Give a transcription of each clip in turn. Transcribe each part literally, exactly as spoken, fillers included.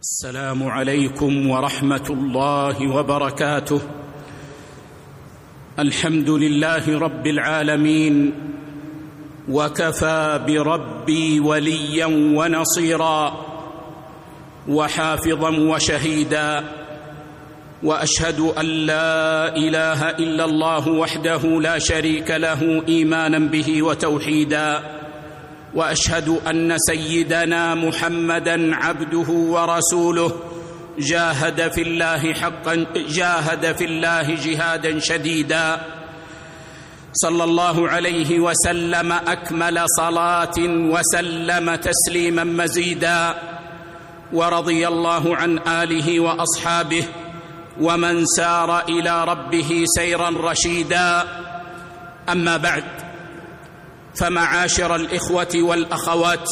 السلام عليكم ورحمة الله وبركاته. الحمد لله رب العالمين، وكفى بربي وليا ونصيرا وحافظا وشهيدا، وأشهد أن لا إله إلا الله وحده لا شريك له إيمانا به وتوحيدا، وأشهد أن سيدنا محمدًا عبده ورسوله جاهد في الله حقا جاهد في الله جهادا شديدا، صلى الله عليه وسلم أكمل صلاة وسلم تسليما مزيدا، ورضي الله عن آله وأصحابه ومن سار إلى ربه سيرا رشيدا. أما بعد، فمعاشر الإخوة والأخوات،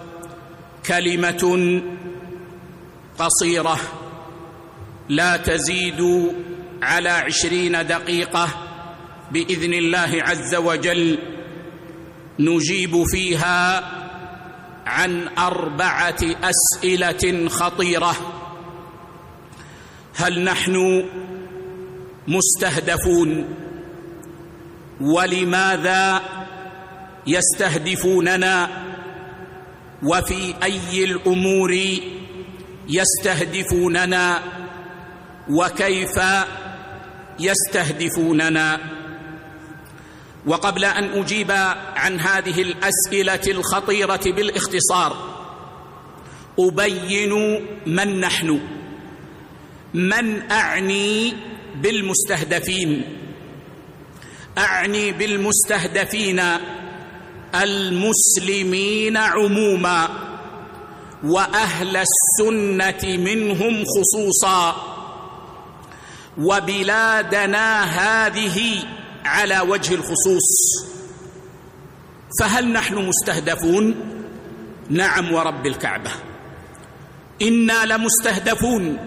كلمة قصيرة لا تزيد على عشرين دقيقة بإذن الله عز وجل، نجيب فيها عن أربعة أسئلة خطيرة. هل نحن مستهدفون؟ ولماذا يستهدفوننا؟ وفي أي الأمور يستهدفوننا؟ وكيف يستهدفوننا؟ وقبل أن أجيب عن هذه الأسئلة الخطيرة بالاختصار، أبين من نحن، من أعني بالمستهدفين. أعني بالمستهدفين المسلمين عموما، وأهل السنة منهم خصوصا، وبلادنا هذه على وجه الخصوص. فهل نحن مستهدفون؟ نعم ورب الكعبة، إنا لمستهدفون.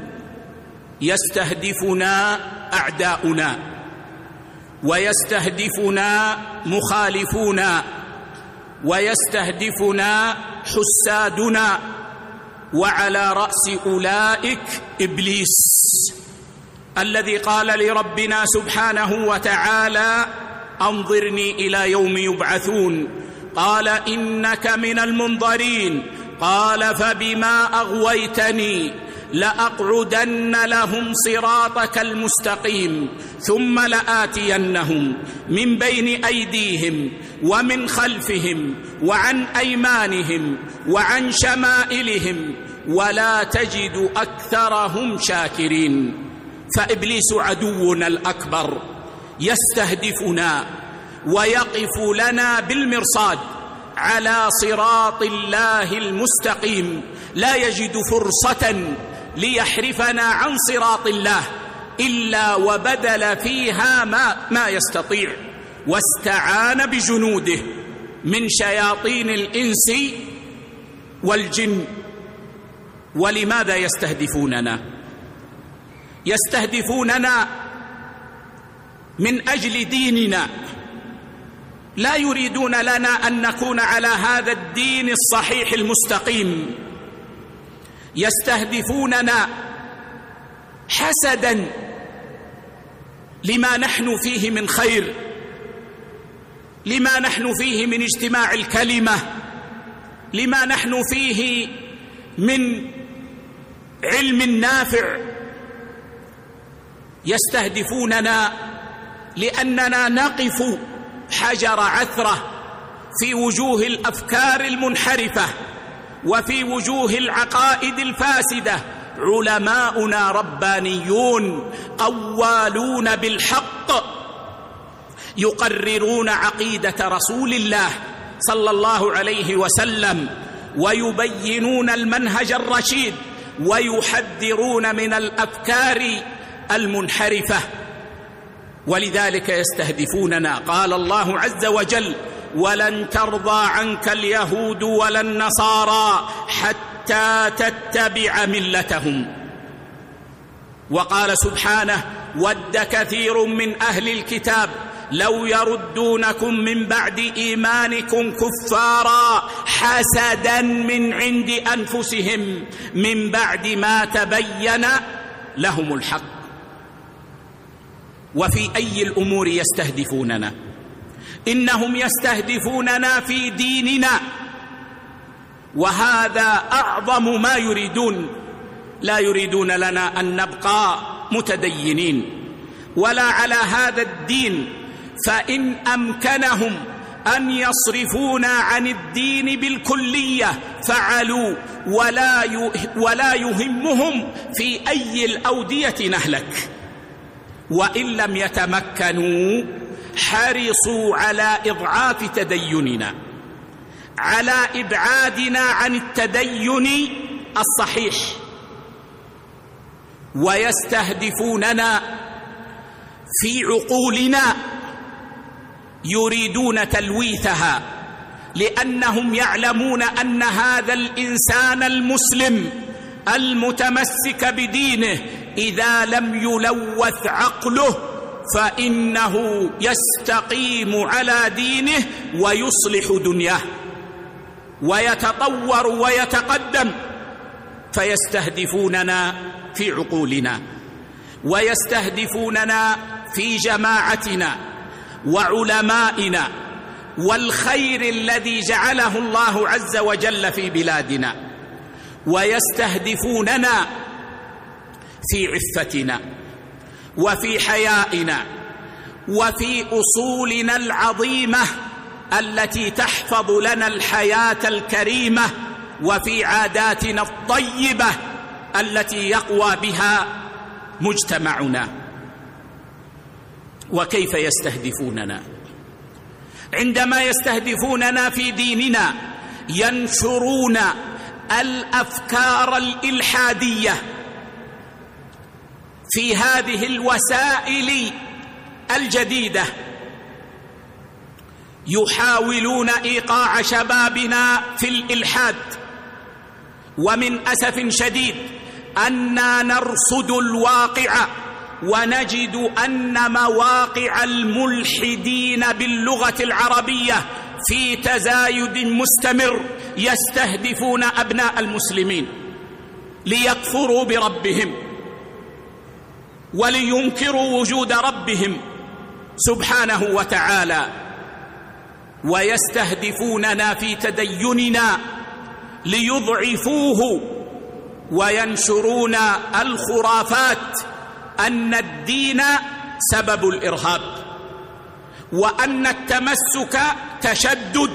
يستهدفنا أعداؤنا، ويستهدفنا مخالفونا، ويستهدفنا حسادنا، وعلى رأس أولئك إبليس الذي قال لربنا سبحانه وتعالى: أنظرني إلى يوم يبعثون، قال: إنك من المنظرين، قال: فبما أغويتني لأقعدن لهم صراطك المستقيم، ثم لآتينهم من بين أيديهم ومن خلفهم وعن أيمانهم وعن شمائلهم ولا تجد أكثرهم شاكرين. فإبليس عدونا الأكبر يستهدفنا ويقف لنا بالمرصاد على صراط الله المستقيم، لا يجد فرصة ليحرفنا عن صراط الله إلا وبذل فيها ما, ما يستطيع، واستعان بجنوده من شياطين الإنس والجن. ولماذا يستهدفوننا؟ يستهدفوننا من أجل ديننا، لا يريدون لنا أن نكون على هذا الدين الصحيح المستقيم. يستهدفوننا حسداً لما نحن فيه من خير، لما نحن فيه من اجتماع الكلمة، لما نحن فيه من علم نافع. يستهدفوننا لأننا نقف حجر عثرة في وجوه الأفكار المنحرفة وفي وجوه العقائد الفاسدة. علماؤنا ربانيون قوالون بالحق، يقررون عقيدة رسول الله صلى الله عليه وسلم، ويبينون المنهج الرشيد، ويحذرون من الأفكار المنحرفة. ولذلك يستهدفوننا. قال الله عز وجل: ولن ترضى عنك اليهود ولا النصارى حتى تتبع ملتهم. وقال سبحانه: ود كثير من أهل الكتاب لو يردونكم من بعد إيمانكم كفارا حسدا من عند أنفسهم من بعد ما تبين لهم الحق. وفي أي الأمور يستهدفوننا؟ إنهم يستهدفوننا في ديننا، وهذا أعظم ما يريدون. لا يريدون لنا أن نبقى متدينين ولا على هذا الدين، فإن أمكنهم أن يصرفونا عن الدين بالكلية فعلوا، ولا ولا يهمهم في أي الأودية نهلك. وإن لم يتمكنوا حرصوا على إضعاف تديننا، على إبعادنا عن التدين الصحيح، ويستهدفوننا في عقولنا، يريدون تلويثها، لأنهم يعلمون أن هذا الإنسان المسلم المتمسك بدينه إذا لم يلوث عقله فإنه يستقيم على دينه ويصلح دنياه ويتطور ويتقدم. فيستهدفوننا في عقولنا، ويستهدفوننا في جماعتنا وعلمائنا والخير الذي جعله الله عز وجل في بلادنا، ويستهدفوننا في عفتنا وفي حيائنا وفي أصولنا العظيمة التي تحفظ لنا الحياة الكريمة، وفي عاداتنا الطيبة التي يقوى بها مجتمعنا. وكيف يستهدفوننا؟ عندما يستهدفوننا في ديننا ينشرون الأفكار الإلحادية في هذه الوسائل الجديدة، يحاولون إيقاع شبابنا في الإلحاد. ومن أسف شديد أننا نرصد الواقع ونجد أن مواقع الملحدين باللغة العربية في تزايد مستمر، يستهدفون أبناء المسلمين ليكفروا بربهم ولينكروا وجود ربهم سبحانه وتعالى، ويستهدفوننا في تديننا ليضعفوه، وينشرون الخرافات أن الدين سبب الإرهاب، وأن التمسك تشدد،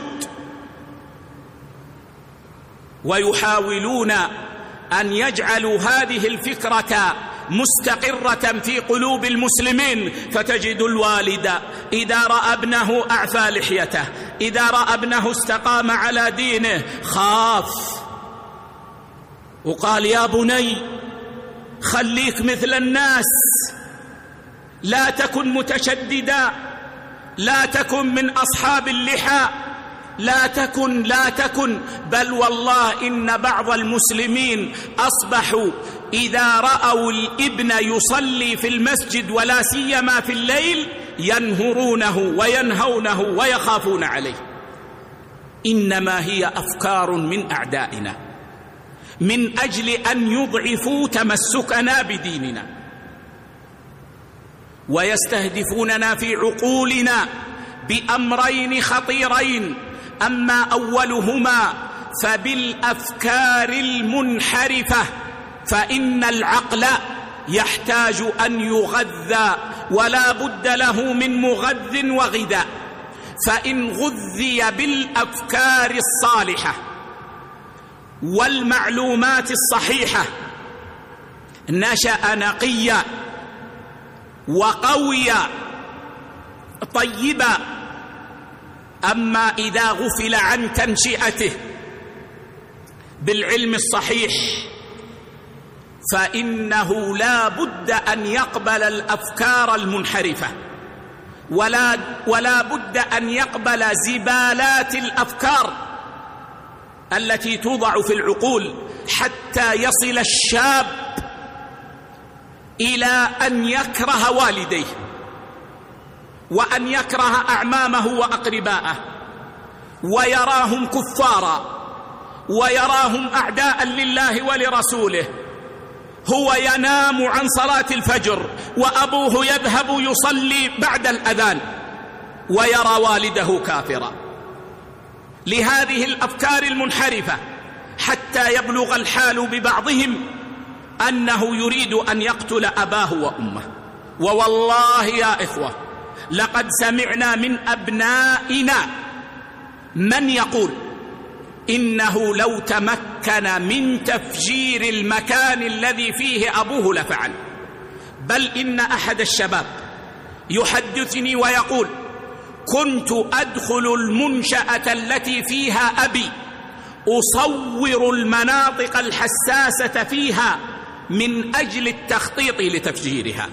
ويحاولون أن يجعلوا هذه الفكرة مستقرة في قلوب المسلمين. فتجد الوالد إذا رأى ابنه أعفى لحيته، إذا رأى ابنه استقام على دينه خاف وقال يا بني خليك مثل الناس، لا تكن متشددا، لا تكن من أصحاب اللحى، لا تكن لا تكن بل والله إن بعض المسلمين أصبحوا إذا رأوا الابن يصلي في المسجد ولا سيما في الليل ينهرونه وينهونه ويخافون عليه. إنما هي أفكار من أعدائنا من أجل أن يضعفوا تمسكنا بديننا، ويستهدفوننا في عقولنا بأمرين خطيرين. أما أولهما فبالأفكار المنحرفة، فإن العقل يحتاج أن يغذى ولا بد له من مغذ وغذاء، فإن غذي بالأفكار الصالحة والمعلومات الصحيحة نشأ نقيا وقويا طيبا. أما إذا غفل عن تنشئته بالعلم الصحيح فإنه لا بد أن يقبل الأفكار المنحرفة، ولا, ولا بد أن يقبل زبالات الأفكار التي توضع في العقول، حتى يصل الشاب إلى أن يكره والديه وأن يكره أعمامه وأقرباءه ويراهم كفارا ويراهم أعداء لله ولرسوله. هو ينام عن صلاة الفجر وأبوه يذهب يصلي بعد الأذان ويرى والده كافرا. لهذه الأفكار المنحرفة حتى يبلغ الحال ببعضهم أنه يريد أن يقتل أباه وأمه. ووالله يا إخوة لقد سمعنا من أبنائنا من يقول إنه لو تمكن من تفجير المكان الذي فيه أبوه لفعل. بل إن أحد الشباب يحدثني ويقول كنت أدخل المنشأة التي فيها أبي أصور المناطق الحساسة فيها من أجل التخطيط لتفجيرها،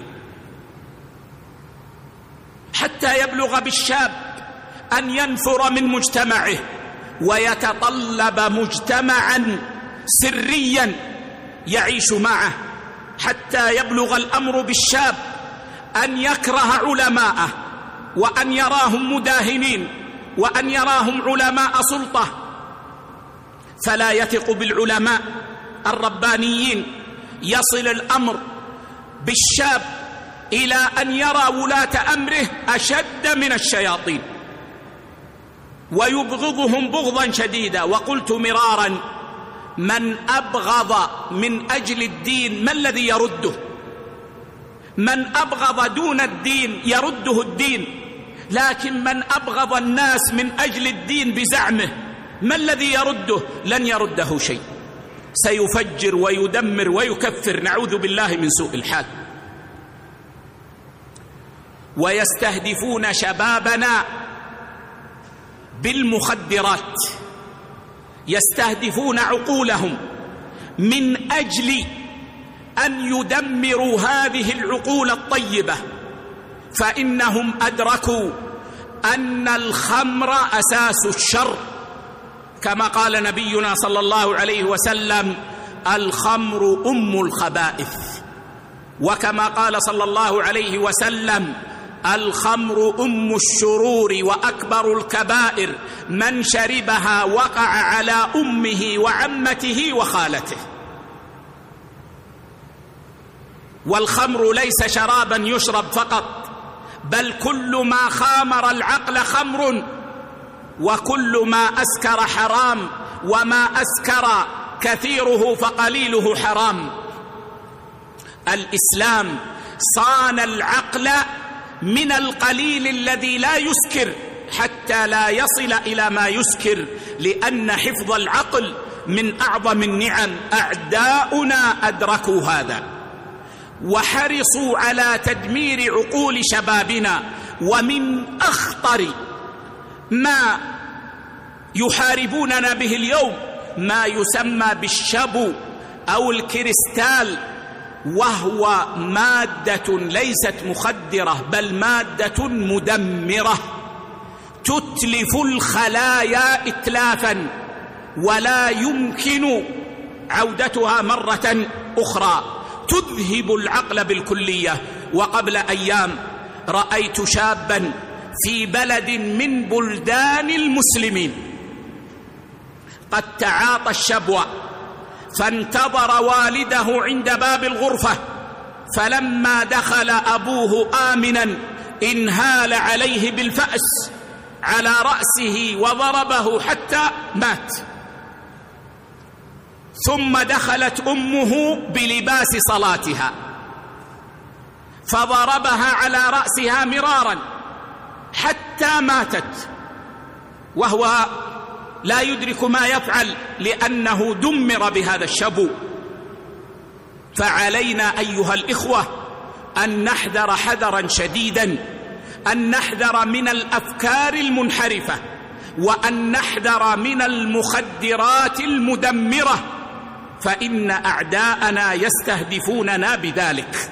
حتى يبلغ بالشاب أن ينفر من مجتمعه ويتطلب مجتمعا سريا يعيش معه، حتى يبلغ الأمر بالشاب أن يكره علماءه وأن يراهم مداهنين وأن يراهم علماء سلطة، فلا يثق بالعلماء الربانيين. يصل الأمر بالشاب إلى أن يرى ولاة أمره أشد من الشياطين ويبغضهم بغضا شديدا. وقلت مرارا من أبغض من أجل الدين ما الذي يرده؟ من أبغض دون الدين يرده الدين، لكن من أبغض الناس من أجل الدين بزعمه ما الذي يرده؟ لن يرده شيء، سيفجر ويدمر ويكفر، نعوذ بالله من سوء الحال. ويستهدفون شبابنا بالمخدرات، يستهدفون عقولهم من أجل أن يدمروا هذه العقول الطيبة، فإنهم أدركوا أن الخمر أساس الشر، كما قال نبينا صلى الله عليه وسلم الخمر أم الخبائث، وكما قال صلى الله عليه وسلم الخمر أم الشرور وأكبر الكبائر من شربها وقع على أمه وعمته وخالته. والخمر ليس شرابا يشرب فقط، بل كل ما خامر العقل خمر، وكل ما أسكر حرام، وما أسكر كثيره فقليله حرام. الإسلام صان العقل من القليل الذي لا يسكر حتى لا يصل إلى ما يسكر، لأن حفظ العقل من أعظم النعم. أعداؤنا أدركوا هذا وحرصوا على تدمير عقول شبابنا. ومن أخطر ما يحاربوننا به اليوم ما يسمى بالشبو أو الكريستال، وهو مادة ليست مخدرة بل مادة مدمرة تتلف الخلايا إتلافا ولا يمكن عودتها مرة أخرى، تذهب العقل بالكلية. وقبل أيام رأيت شابا في بلد من بلدان المسلمين قد تعاطى الشبو، فانتظر والده عند باب الغرفة، فلما دخل أبوه آمنا انهال عليه بالفأس على رأسه وضربه حتى مات. ثم دخلت أمه بلباس صلاتها فضربها على رأسها مرارا حتى ماتت، وهو لا يدرك ما يفعل لأنه دمر بهذا الشبو. فعلينا أيها الإخوة أن نحذر حذرا شديدا، أن نحذر من الأفكار المنحرفة، وأن نحذر من المخدرات المدمرة، فإن أعداءنا يستهدفوننا بذلك،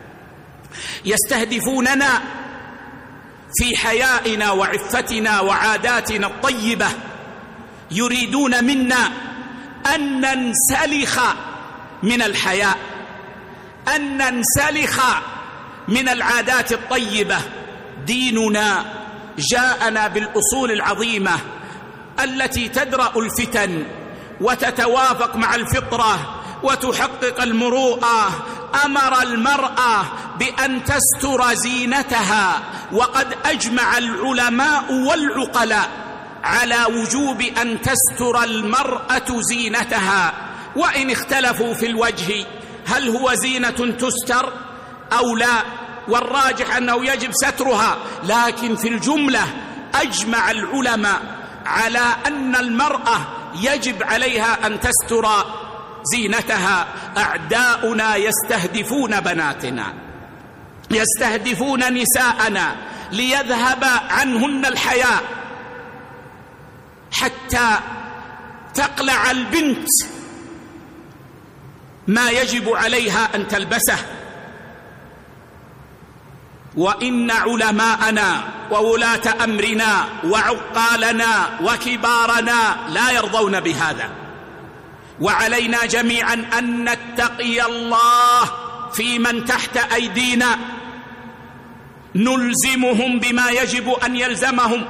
يستهدفوننا في حيائنا وعفتنا وعاداتنا الطيبة، يريدون منا أن ننسلخ من الحياء، أن ننسلخ من العادات الطيبة ديننا جاءنا بالأصول العظيمة التي تدرأ الفتن وتتوافق مع الفطرة وتحقق المروءة. أمر المرأة بأن تستر زينتها، وقد أجمع العلماء والعقلاء على وجوب أن تستر المرأة زينتها، وإن اختلفوا في الوجه هل هو زينة تستر أو لا، والراجح أنه يجب سترها، لكن في الجملة أجمع العلماء على أن المرأة يجب عليها أن تستر زينتها. أعداؤنا يستهدفون بناتنا، يستهدفون نساءنا ليذهب عنهن الحياء، حتى تقلع البنت ما يجب عليها أن تلبسه. وإن علماءنا وولاة أمرنا وعقالنا وكبارنا لا يرضون بهذا، وعلينا جميعا أن نتقي الله في من تحت أيدينا، نلزمهم بما يجب أن يلزمهم،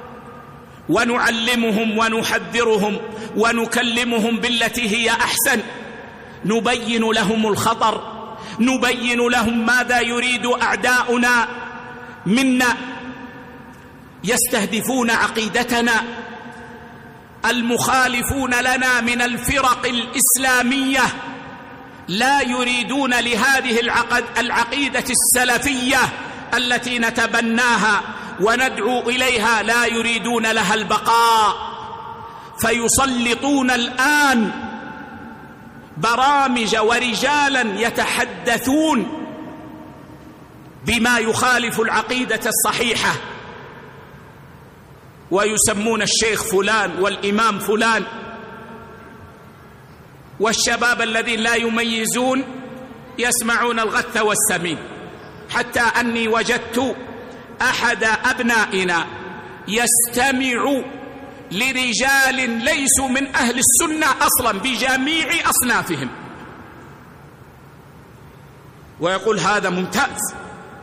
ونعلمهم ونحذرهم ونكلمهم بالتي هي أحسن، نبين لهم الخطر، نبين لهم ماذا يريد أعداؤنا منا. يستهدفون عقيدتنا، المخالفون لنا من الفرق الإسلامية لا يريدون لهذه العقد العقيدة السلفية التي نتبناها وندعو إليها، لا يريدون لها البقاء، فيسلطون الآن برامج ورجالا يتحدثون بما يخالف العقيدة الصحيحة، ويسمون الشيخ فلان والإمام فلان، والشباب الذين لا يميزون يسمعون الغث والسمين. حتى أني وجدت أحد أبنائنا يستمع لرجال ليسوا من أهل السنة أصلا بجميع أصنافهم، ويقول هذا ممتاز،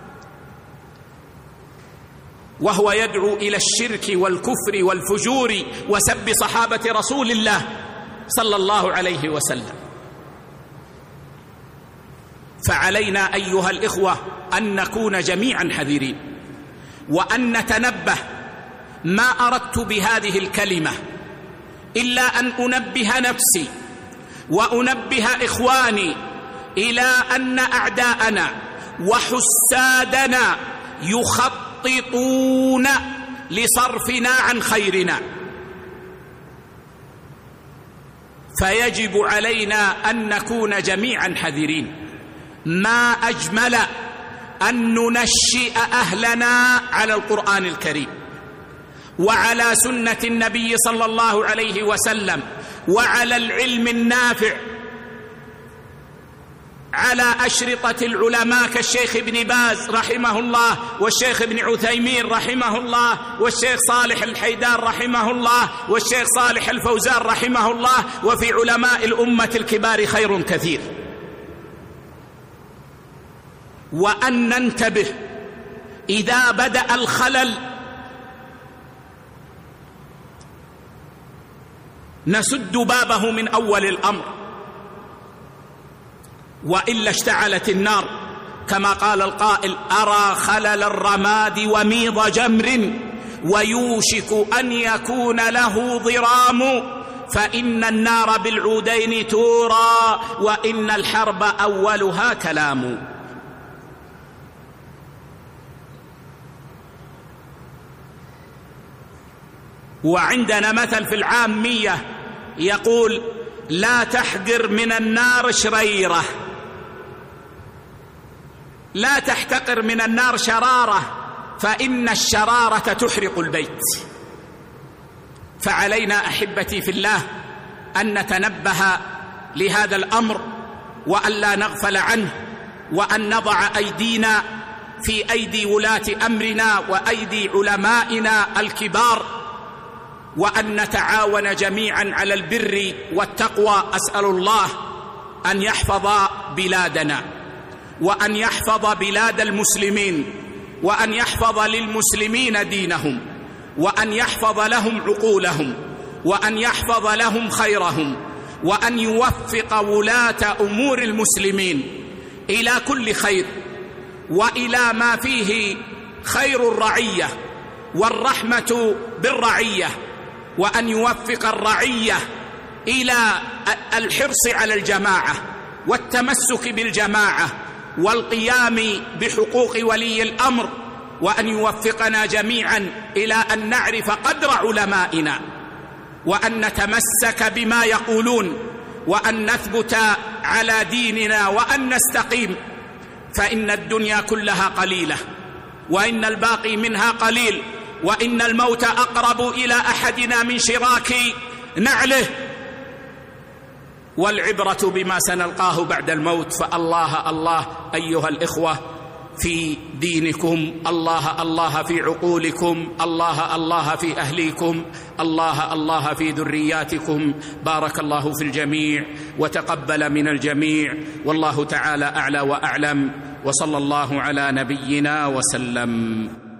وهو يدعو إلى الشرك والكفر والفجور وسب صحابة رسول الله صلى الله عليه وسلم. فعلينا أيها الإخوة أن نكون جميعا حذرين، وأن نتنبه. ما أردت بهذه الكلمة إلا أن أنبه نفسي وأنبه إخواني إلى أن أعداءنا وحسادنا يخططون لصرفنا عن خيرنا، فيجب علينا أن نكون جميعا حذرين. ما أجمل أن ننشئ أهلنا على القرآن الكريم وعلى سنة النبي صلى الله عليه وسلم وعلى العلم النافع، على أشرطة العلماء كالشيخ ابن باز رحمه الله، والشيخ ابن عثيمين رحمه الله، والشيخ صالح الحيدار رحمه الله، والشيخ صالح الفوزان رحمه الله، وفي علماء الأمة الكبار خير كثير. وأن ننتبه إذا بدأ الخلل نسد بابه من أول الأمر، وإلا اشتعلت النار، كما قال القائل: أرى خلل الرماد وميض جمر ويوشك أن يكون له ضرام، فإن النار بالعودين تورى وإن الحرب أولها كلام. وعندنا مثل في العامية يقول: لا تحقر من النار شريرة، لا تحتقر من النار شرارة، فإن الشرارة تحرق البيت. فعلينا أحبتي في الله أن نتنبه لهذا الأمر، وأن لا نغفل عنه، وأن نضع أيدينا في أيدي ولاة أمرنا وأيدي علمائنا الكبار، وأن نتعاون جميعا على البر والتقوى. أسأل الله أن يحفظ بلادنا وأن يحفظ بلاد المسلمين وأن يحفظ للمسلمين دينهم، وأن يحفظ لهم عقولهم، وأن يحفظ لهم خيرهم، وأن يوفق ولاة أمور المسلمين إلى كل خير وإلى ما فيه خير الرعية والرحمة بالرعية، وأن يوفق الرعية إلى الحرص على الجماعة والتمسك بالجماعة والقيام بحقوق ولي الأمر، وأن يوفقنا جميعا إلى أن نعرف قدر علمائنا، وأن نتمسك بما يقولون، وأن نثبت على ديننا، وأن نستقيم، فإن الدنيا كلها قليلة، وإن الباقي منها قليل، وإن الموت أقرب إلى أحدنا من شراك نعله، والعبرة بما سنلقاه بعد الموت. فالله الله أيها الإخوة في دينكم، الله الله في عقولكم، الله الله في أهليكم، الله الله في ذرياتكم. بارك الله في الجميع وتقبل من الجميع، والله تعالى أعلى وأعلم، وصلى الله على نبينا وسلم.